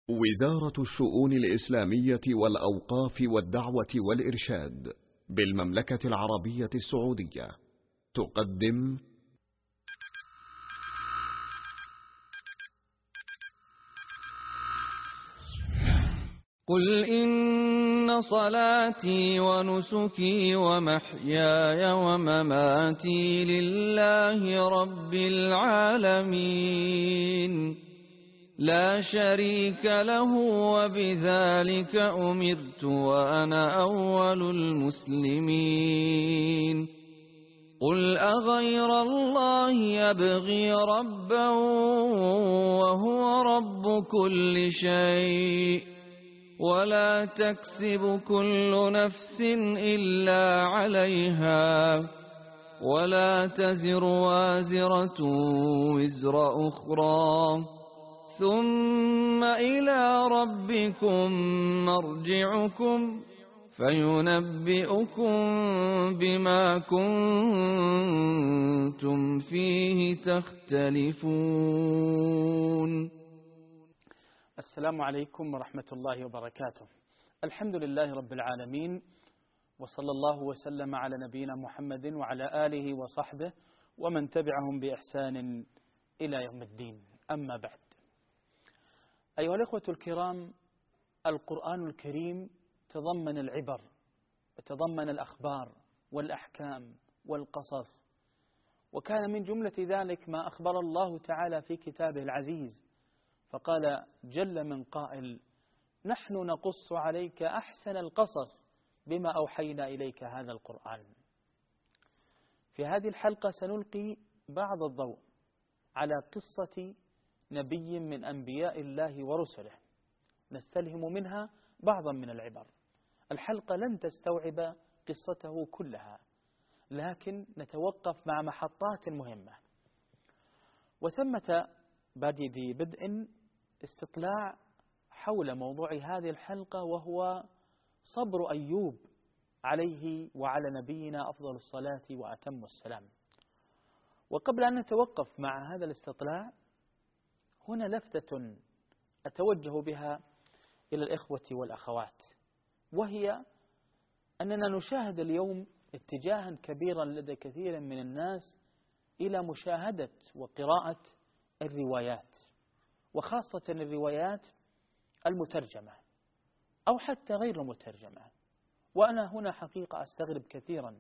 وزارة الشؤون الإسلامية والأوقاف والدعوة والإرشاد بالمملكة العربية السعودية تقدم قل إن صلاتي ونسكي ومحياي ومماتي لله رب العالمين لا شريك له وبذلك أمرت وأنا أول المسلمين قل أغير الله يبغي ربا وهو رب كل شيء ولا تكسب كل نفس إلا عليها ولا تزر وازرة وزر أخرى ثم إلى ربكم مرجعكم فينبئكم بما كنتم فيه تختلفون. السلام عليكم ورحمة الله وبركاته. الحمد لله رب العالمين، وصلى الله وسلم على نبينا محمد وعلى آله وصحبه ومن تبعهم بإحسان إلى يوم الدين. أما بعد، أيها الأخوة الكرام، القرآن الكريم تضمن العبر وتضمن الأخبار والأحكام والقصص، وكان من جملة ذلك ما أخبر الله تعالى في كتابه العزيز، فقال جل من قائل: نحن نقص عليك أحسن القصص بما أوحينا إليك هذا القرآن. في هذه الحلقة سنلقي بعض الضوء على قصة نبي من أنبياء الله ورسله، نستلهم منها بعضا من العبر. الحلقة لن تستوعب قصته كلها، لكن نتوقف مع محطات مهمة. وثمة بدء استطلاع حول موضوع هذه الحلقة، وهو صبر أيوب عليه وعلى نبينا أفضل الصلاة وأتم السلام. وقبل أن نتوقف مع هذا الاستطلاع، هنا لفتة أتوجه بها إلى الإخوة والأخوات، وهي أننا نشاهد اليوم اتجاها كبيرا لدى كثير من الناس إلى مشاهدة وقراءة الروايات، وخاصة الروايات المترجمة أو حتى غير المترجمة. وأنا هنا حقيقة أستغرب كثيرا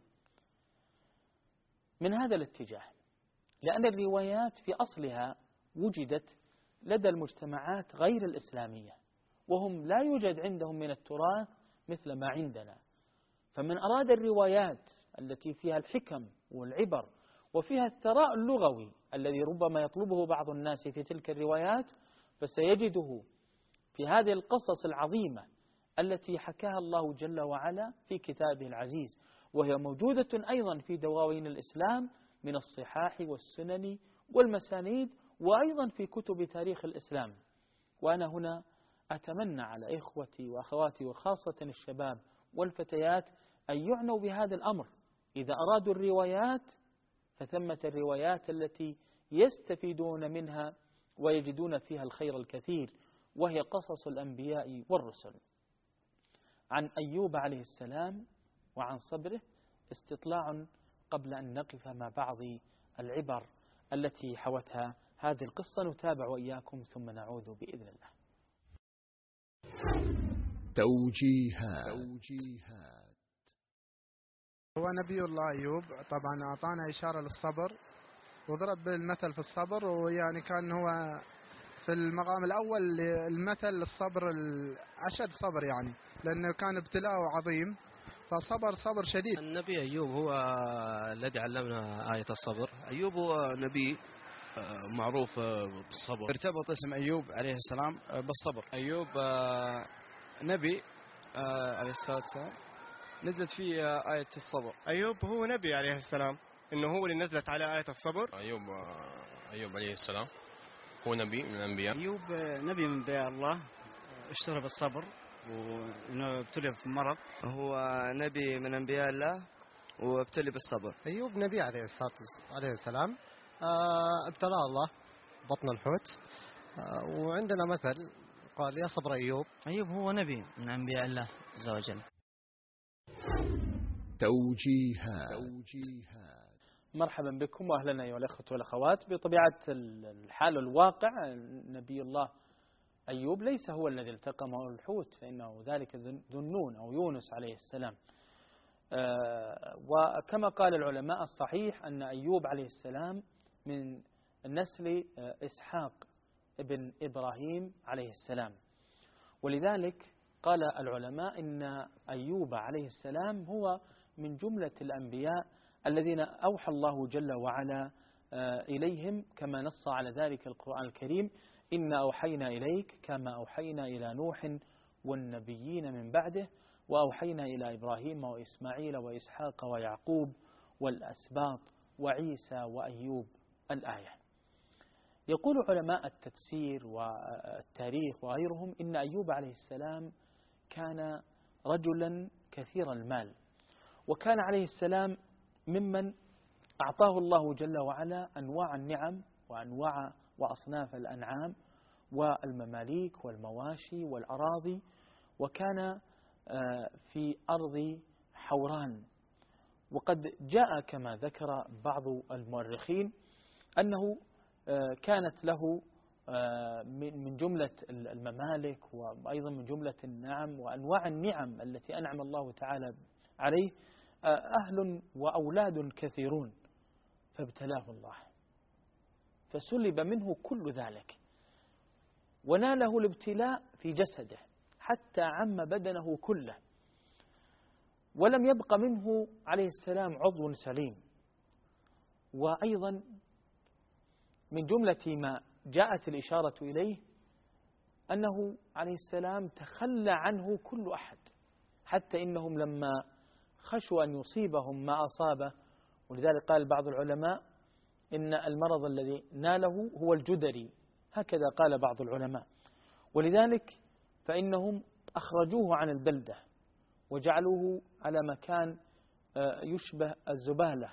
من هذا الاتجاه، لأن الروايات في أصلها وجدت لدى المجتمعات غير الإسلامية، وهم لا يوجد عندهم من التراث مثل ما عندنا. فمن أراد الروايات التي فيها الحكم والعبر وفيها الثراء اللغوي الذي ربما يطلبه بعض الناس في تلك الروايات، فسيجده في هذه القصص العظيمة التي حكاها الله جل وعلا في كتابه العزيز، وهي موجودة أيضا في دواوين الإسلام من الصحاح والسنن والمسانيد، وأيضا في كتب تاريخ الإسلام. وأنا هنا أتمنى على إخوتي وأخواتي وخاصة الشباب والفتيات أن يعنوا بهذا الأمر. إذا أرادوا الروايات فثمة الروايات التي يستفيدون منها ويجدون فيها الخير الكثير، وهي قصص الأنبياء والرسل. عن أيوب عليه السلام وعن صبره استطلاع قبل أن نقف مع بعض العبر التي حوتها هذه القصة. نتابع وإياكم ثم نعود بإذن الله. توجيهات. هو نبي الله أيوب طبعا أعطانا إشارة للصبر، وضرب المثل في الصبر، ويعني كان هو في المقام الأول المثل للصبر الأشد صبر، يعني لأنه كان ابتلاءه عظيم فصبر صبر شديد. النبي أيوب هو الذي علمنا آية الصبر. أيوب هو نبي معروف بالصبر، ارتبط اسم أيوب عليه السلام بالصبر. أيوب نبي عليه الصلاة والسلام نزلت فيه آية الصبر. أيوب هو نبي عليه السلام، إنه هو اللي نزلت على آية الصبر. أيوب عليه السلام هو نبي من الأنبياء. أيوب نبي من أنبياء الله، اشتهر بالصبر وإنه ابتلي في المرض. هو نبي من أنبياء الله وابتلي بالصبر. أيوب نبي عليه السلام ابتلاه الله بطن الحوت. وعندنا مثل قال يا صبر أيوب. أيوب هو نبي من أنبياء الله عز وجل. توجيهات. مرحبا بكم وأهلا أيها الأخوة والأخوات. بطبيعة الحال والواقع نبي الله أيوب ليس هو الذي التقمه الحوت، فإنه ذلك ذنون أو يونس عليه السلام. وكما قال العلماء الصحيح أن أيوب عليه السلام من نسل إسحاق ابن إبراهيم عليه السلام، ولذلك قال العلماء إن أيوب عليه السلام هو من جملة الأنبياء الذين أوحى الله جل وعلا إليهم، كما نص على ذلك القرآن الكريم: إنا أوحينا إليك كما أوحينا إلى نوح والنبيين من بعده وأوحينا إلى إبراهيم وإسماعيل وإسحاق ويعقوب والأسباط وعيسى وأيوب. الآية. يقول علماء التفسير والتاريخ وغيرهم إن أيوب عليه السلام كان رجلا كثير المال، وكان عليه السلام ممن أعطاه الله جل وعلا أنواع النعم وأنواع وأصناف الأنعام والمماليك والمواشي والأراضي، وكان في أرض حوران. وقد جاء كما ذكر بعض المؤرخين أنه كانت له من جملة الممالك وأيضا من جملة النعم وأنواع النعم التي أنعم الله تعالى عليه أهل وأولاد كثيرون، فابتلاه الله فسلب منه كل ذلك، وناله الابتلاء في جسده حتى عم بدنه كله، ولم يبق منه عليه السلام عضو سليم. وأيضا من جملة ما جاءت الإشارة إليه أنه عليه السلام تخلى عنه كل أحد، حتى إنهم لما خشوا أن يصيبهم ما أصابه، ولذلك قال بعض العلماء إن المرض الذي ناله هو الجدري، هكذا قال بعض العلماء، ولذلك فإنهم أخرجوه عن البلدة وجعلوه على مكان يشبه الزبالة،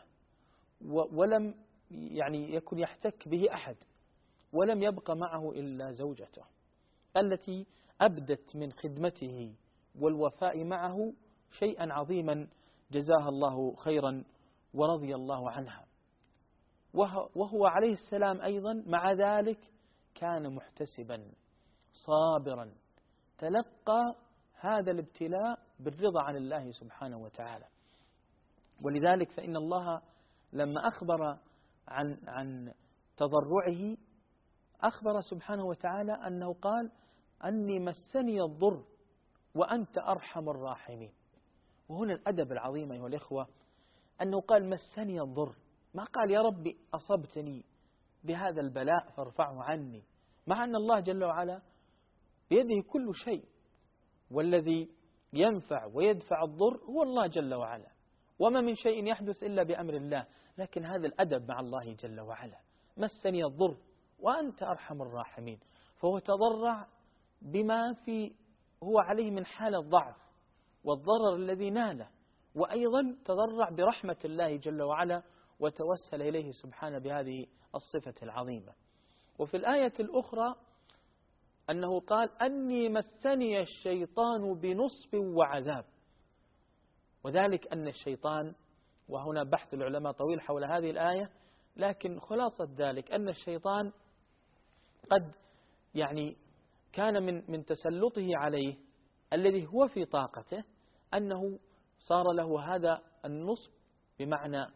ولم يكن يحتك به أحد، ولم يبق معه إلا زوجته التي أبدت من خدمته والوفاء معه شيئا عظيما جزاها الله خيرا ورضي الله عنها. وهو عليه السلام أيضا مع ذلك كان محتسبا صابرا، تلقى هذا الابتلاء بالرضا عن الله سبحانه وتعالى. ولذلك فإن الله لما أخبر عن تضرعه أخبر سبحانه وتعالى أنه قال: أني مسني الضر وأنت أرحم الراحمين. وهنا الأدب العظيم أيها الإخوة أنه قال مسني الضر، ما قال يا ربي أصبتني بهذا البلاء فارفعه عني، مع أن الله جل وعلا بيده كل شيء، والذي ينفع ويدفع الضر هو الله جل وعلا، وما من شيء يحدث إلا بأمر الله. لكن هذا الأدب مع الله جل وعلا، مسني الضر وأنت أرحم الراحمين، فهو تضرع بما هو عليه من حالة ضعف والضرر الذي ناله، وأيضا تضرع برحمة الله جل وعلا وتوسل إليه سبحانه بهذه الصفة العظيمة. وفي الآية الأخرى أنه قال: أني مسني الشيطان بنصب وعذاب. وذلك أن الشيطان، وهنا بحث العلماء طويل حول هذه الآية، لكن خلاصة ذلك أن الشيطان قد كان من تسلطه عليه الذي هو في طاقته أنه صار له هذا النصب، بمعنى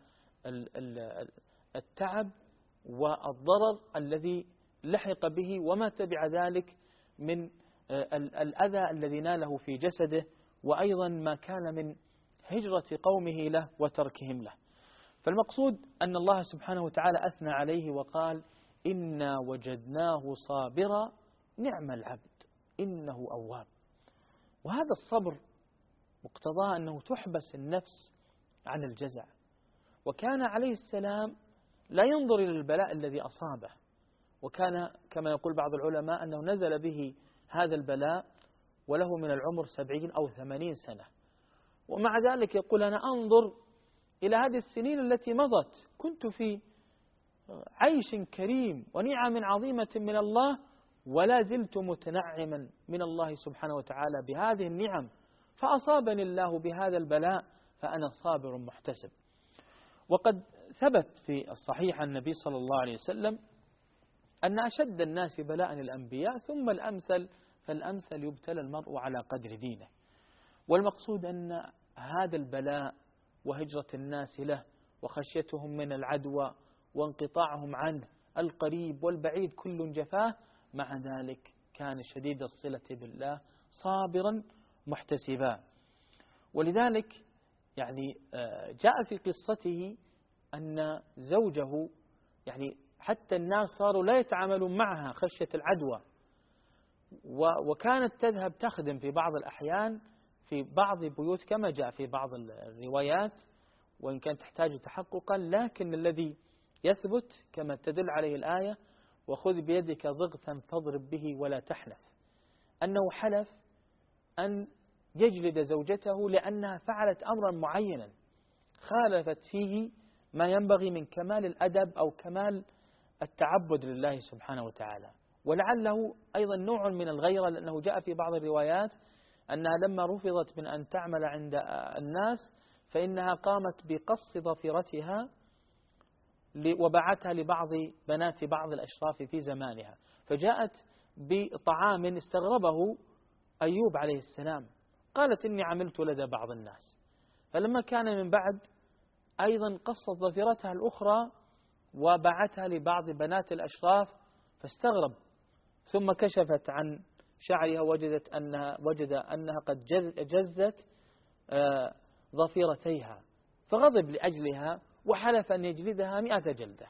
التعب والضرر الذي لحق به وما تبع ذلك من الأذى الذي ناله في جسده، وأيضا ما كان من هجرة قومه له وتركهم له. فالمقصود أن الله سبحانه وتعالى أثنى عليه وقال: إنا وجدناه صابرا نعم العبد إنه أواب. وهذا الصبر مقتضاه أنه تحبس النفس عن الجزع. وكان عليه السلام لا ينظر إلى البلاء الذي أصابه، وكان كما يقول بعض العلماء أنه نزل به هذا البلاء وله من العمر 70 أو 80 سنة، ومع ذلك يقول: أنا أنظر إلى هذه السنين التي مضت، كنت في عيش كريم ونعم عظيمة من الله، ولا زلت متنعما من الله سبحانه وتعالى بهذه النعم، فأصابني الله بهذا البلاء فأنا صابر محتسب. وقد ثبت في الصحيح عن النبي صلى الله عليه وسلم أن أشد الناس بلاء الأنبياء ثم الأمثل فالأمثل يبتلى المرء على قدر دينه. والمقصود أن هذا البلاء وهجرة الناس له وخشيتهم من العدوى وانقطاعهم عنه القريب والبعيد كل جفاه، مع ذلك كان شديد الصلة بالله صابرا محتسبا. ولذلك يعني جاء في قصته أن زوجه يعني حتى الناس صاروا لا يتعاملون معها خشية العدوى، وكانت تذهب تخدم في بعض الأحيان في بعض البيوت كما جاء في بعض الروايات، وإن كانت تحتاج تحققا، لكن الذي يثبت كما تدل عليه الآية وخذ بيدك ضغثا فاضرب به ولا تحنث، أنه حلف أن يجلد زوجته لأنها فعلت أمرا معينا خالفت فيه ما ينبغي من كمال الأدب أو كمال التعبد لله سبحانه وتعالى، ولعله أيضا نوع من الغيرة، لأنه جاء في بعض الروايات أنها لما رفضت من أن تعمل عند الناس فإنها قامت بقص ضفيرتها وبعتها لبعض بنات بعض الأشراف في زمانها، فجاءت بطعام استغربه أيوب عليه السلام، قالت إني عملت لدى بعض الناس، فلما كان من بعد أيضا قصت ضفيرتها الأخرى وبعتها لبعض بنات الأشراف فاستغرب، ثم كشفت عن شعرها وجد أنها قد جزت ضفيرتيها، فغضب لأجلها وحلف أن يجلدها 100 جلدة.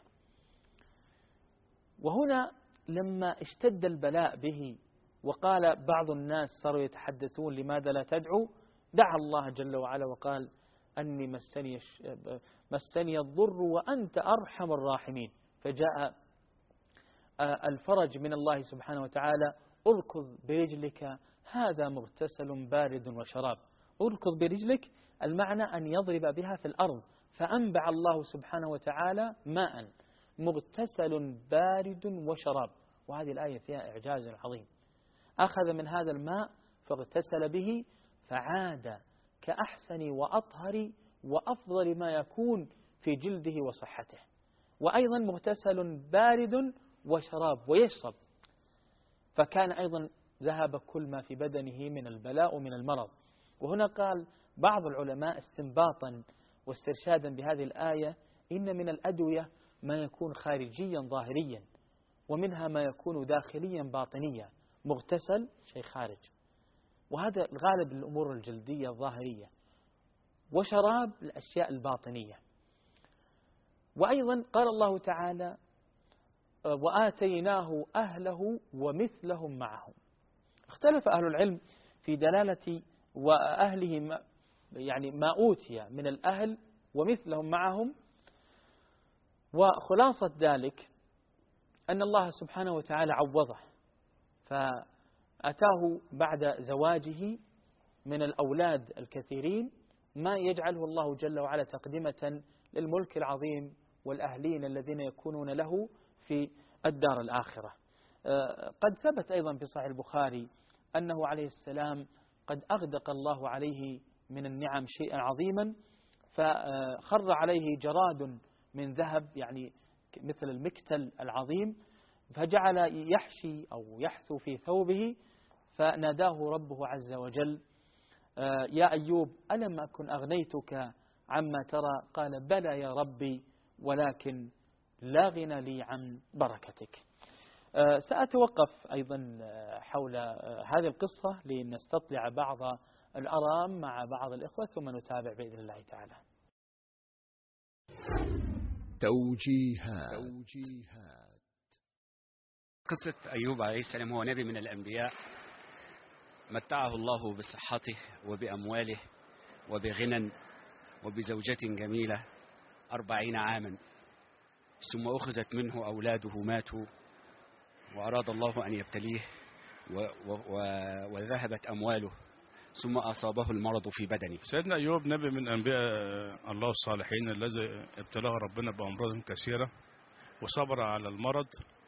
وهنا لما اشتد البلاء به وقال بعض الناس صاروا يتحدثون لماذا لا تدعو، دعا الله جل وعلا وقال أني مسني الضر وأنت أرحم الراحمين، فجاء الفرج من الله سبحانه وتعالى اركض برجلك هذا مغتسل بارد وشراب. اركض برجلك المعنى أن يضرب بها في الأرض، فأنبع الله سبحانه وتعالى ماء مغتسل بارد وشراب، وهذه الآية فيها إعجاز عظيم. أخذ من هذا الماء فاغتسل به فعاد كأحسن وأطهر وأفضل ما يكون في جلده وصحته، وأيضا مغتسل بارد وشراب ويشرب، فكان أيضا ذهب كل ما في بدنه من البلاء ومن المرض. وهنا قال بعض العلماء استنباطا واسترشادا بهذه الآية إن من الأدوية ما يكون خارجيا ظاهريا، ومنها ما يكون داخليا باطنيا. مغتسل شيء خارج، وهذا الغالب الأمور الجلدية الظاهرية، وشراب الأشياء الباطنية. وأيضا قال الله تعالى وآتيناه أهله ومثلهم معهم. اختلف أهل العلم في دلالة وأهله، يعني ما أوتي من الأهل ومثلهم معهم، وخلاصة ذلك أن الله سبحانه وتعالى عوضه، فأتاه بعد زواجه من الأولاد الكثيرين ما يجعله الله جل وعلا تقدمة للملك العظيم والأهلين الذين يكونون له في الدار الآخرة. قد ثبت أيضا في صحيح البخاري أنه عليه السلام قد أغدق الله عليه من النعم شيئا عظيما، فخر عليه جراد من ذهب يعني مثل المكتل العظيم، فجعل يحشي أو يحثو في ثوبه، فناداه ربه عز وجل يا أيوب ألم أكن أغنيتك عما ترى؟ قال بلى يا ربي ولكن لا غنى لي عن بركتك. سأتوقف أيضا حول هذه القصة لنستطلع بعض الأرام مع بعض الإخوة ثم نتابع بإذن الله تعالى. توجيهات. قصة أيوب عليه السلام، هو نبي من الأنبياء متعه الله بصحته وبأمواله وبغنى وبزوجة جميلة 40 عاما، ثم أخذت منه أولاده ماتوا، وأراد الله أن يبتليه وذهبت أمواله، ثم أصابه المرض في بدنه. سيدنا أيوب نبي من أنبياء الله الصالحين الذي ابتلاه ربنا بأمراض كثيرة، وصبر على المرض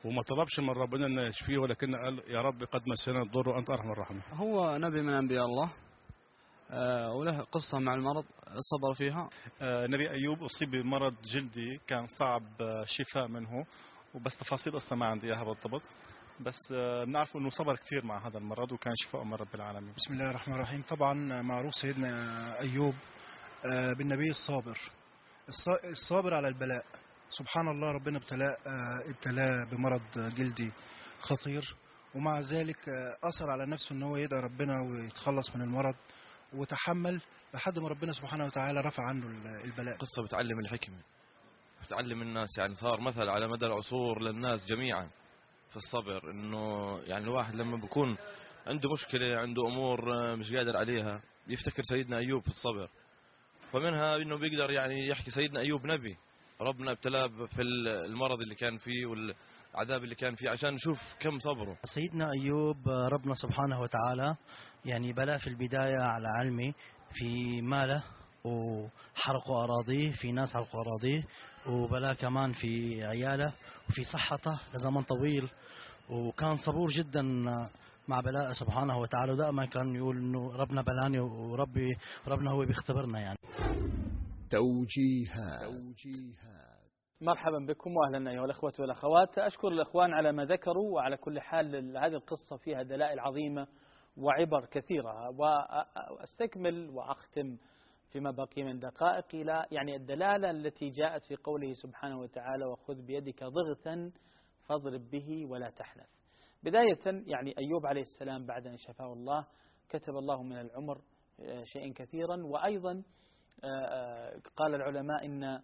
وما طلبش من ربنا أن يشفيه، ولكن قال يا رب قد مسنا الضر وأنت أرحم الراحمين. هو نبي من أنبياء الله، وله قصة مع المرض صبر فيها. نبي أيوب أصيب بمرض جلدي كان صعب شفاء منه، وبس تفاصيل قصة ما عندي إياها بالضبط، بس بنعرف أنه صبر كثير مع هذا المرض وكان شفاء من رب العالمين. بسم الله الرحمن الرحيم. طبعا معروف سيدنا أيوب بالنبي الصابر، الصابر على البلاء. سبحان الله، ربنا ابتلاه بمرض جلدي خطير، ومع ذلك أصر على نفسه أنه يدعي ربنا ويتخلص من المرض، وتحمل لحد ما ربنا سبحانه وتعالى رفع عنه البلاء. قصة بتعلم الحكمة، بتعلم الناس، يعني صار مثل على مدى العصور للناس جميعا في الصبر. انه يعني الواحد لما بيكون عنده مشكلة، عنده امور مش قادر عليها، بيفتكر سيدنا ايوب في الصبر، فمنها انه بيقدر يعني يحكي سيدنا ايوب نبي ربنا ابتلاه في المرض اللي كان فيه والعذاب اللي كان فيه عشان نشوف كم صبره. سيدنا أيوب ربنا سبحانه وتعالى يعني بلاه في البداية على علمي في ماله، وحرقوا أراضيه، في ناس حرقوا أراضيه، وبلاه كمان في عياله وفي صحته لزمن طويل، وكان صبور جدا مع بلاء سبحانه وتعالى، ودائما كان يقول إنه ربنا بلاني وربنا هو بيختبرنا يعني. توجيهات. مرحبا بكم واهلا ايها الاخوه والاخوات. اشكر الاخوان على ما ذكروا، وعلى كل حال هذه القصه فيها دلائل عظيمه وعبر كثيره، واستكمل واختم فيما بقي من دقائق الى يعني الدلاله التي جاءت في قوله سبحانه وتعالى: وخذ بيدك ضغثا فاضرب به ولا تحنث. بدايه يعني ايوب عليه السلام بعد ان شفاه الله كتب الله من العمر شيئا كثيرا، وايضا قال العلماء إن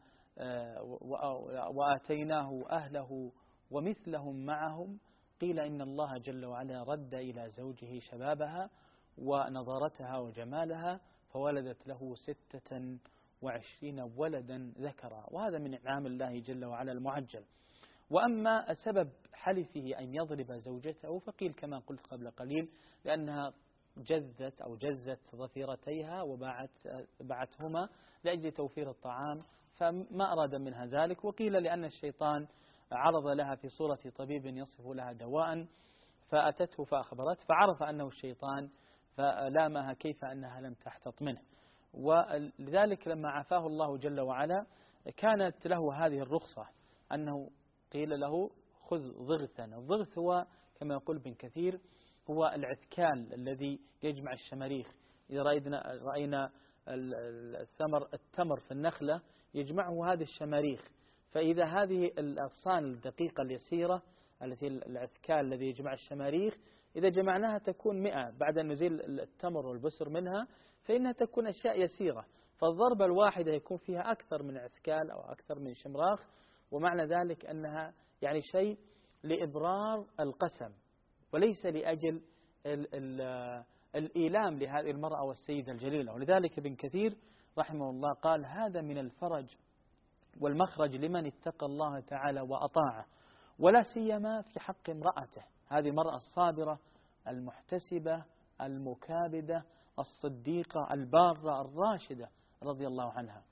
وآتيناه أهله ومثلهم معهم، قيل إن الله جل وعلا رد إلى زوجه شبابها ونضارتها وجمالها، فولدت له 26 ولدا ذكرا، وهذا من إنعام الله جل وعلا المعجل. وأما سبب حلفه أن يضرب زوجته فقيل كما قلت قبل قليل لأنها جزت ظفيرتيها وباعتهما لأجل توفير الطعام، فما أراد منها ذلك. وقيل لأن الشيطان عرض لها في صورة طبيب يصف لها دواء، فأتته فأخبرت، فعرف أنه الشيطان فلامها كيف أنها لم تحتط منه. ولذلك لما عافاه الله جل وعلا كانت له هذه الرخصة، أنه قيل له خذ ضغثا. الضغث هو كما يقول ابن كثير هو العثكال الذي يجمع الشماريخ. إذا رأينا التمر في النخلة يجمعه هذه الشماريخ، فإذا هذه الأغصان الدقيقة اليسيرة التي العثكال الذي يجمع الشماريخ إذا جمعناها تكون 100 بعد أن نزيل التمر والبسر منها، فإنها تكون أشياء يسيرة، فالضربة الواحدة يكون فيها أكثر من عثكال أو أكثر من شمراخ، ومعنى ذلك أنها يعني شيء لإبرار القسم وليس لأجل الإيلام لهذه المرأة والسيدة الجليلة. ولذلك ابن كثير رحمه الله قال: هذا من الفرج والمخرج لمن اتقى الله تعالى وأطاعه، ولا سيما في حق امرأته، هذه المرأة الصابرة المحتسبة المكابدة الصديقة البارة الراشدة رضي الله عنها.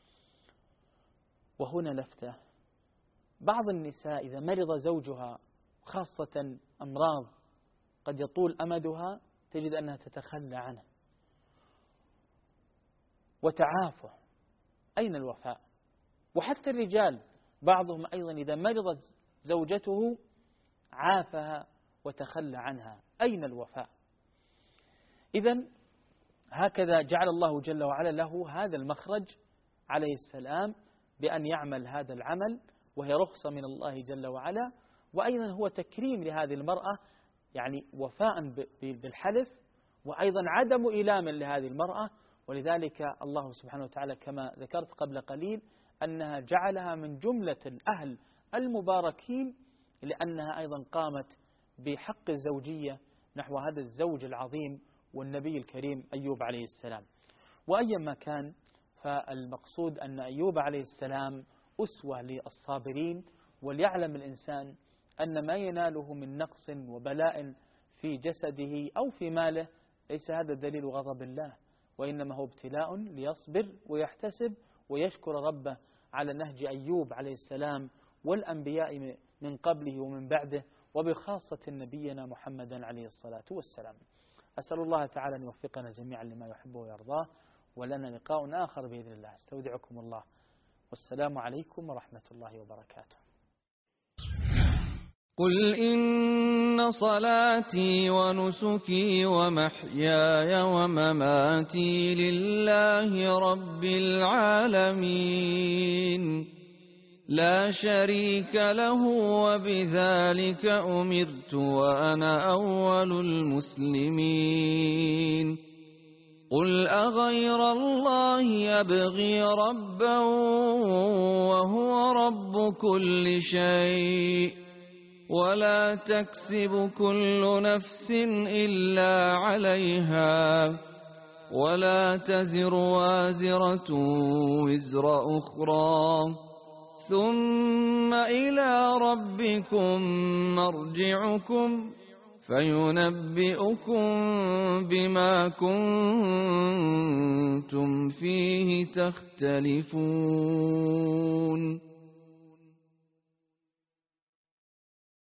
وهنا لفتة: بعض النساء إذا مرض زوجها، خاصة أمراض قد يطول أمدها، تجد أنها تتخلى عنه وتعافه. أين الوفاء؟ وحتى الرجال بعضهم أيضا إذا مرضت زوجته عافها وتخلى عنها، أين الوفاء؟ إذن هكذا جعل الله جل وعلا له هذا المخرج عليه السلام بأن يعمل هذا العمل، وهي رخصة من الله جل وعلا، وأيضا هو تكريم لهذه المرأة، يعني وفاء بالحلف، وأيضا عدم إيلام لهذه المرأة. ولذلك الله سبحانه وتعالى كما ذكرت قبل قليل أنها جعلها من جملة الأهل المباركين، لأنها أيضا قامت بحق الزوجية نحو هذا الزوج العظيم والنبي الكريم أيوب عليه السلام. وأيما كان، فالمقصود أن أيوب عليه السلام أسوة للصابرين، وليعلم الإنسان أن ما يناله من نقص وبلاء في جسده أو في ماله ليس هذا دليل غضب الله، وإنما هو ابتلاء ليصبر ويحتسب ويشكر ربه على نهج أيوب عليه السلام والأنبياء من قبله ومن بعده، وبخاصة نبينا محمدا عليه الصلاة والسلام. أسأل الله تعالى أن يوفقنا جميعا لما يحبه ويرضاه، ولنا لقاء آخر بإذن الله. استودعكم الله، والسلام عليكم ورحمة الله وبركاته. قل إن صلاتي ونسكي ومحياي ومماتي لله رب العالمين لا شريك له وبذلك أمرت وأنا أول المسلمين. قل أغير الله يبغي ربا وهو رب كل شيء ولا تكسب كل نفس إلا عليها ولا تزر وازرة وزر أخرى ثم إلى ربكم مرجعكم فينبئكم بما كنتم فيه تختلفون.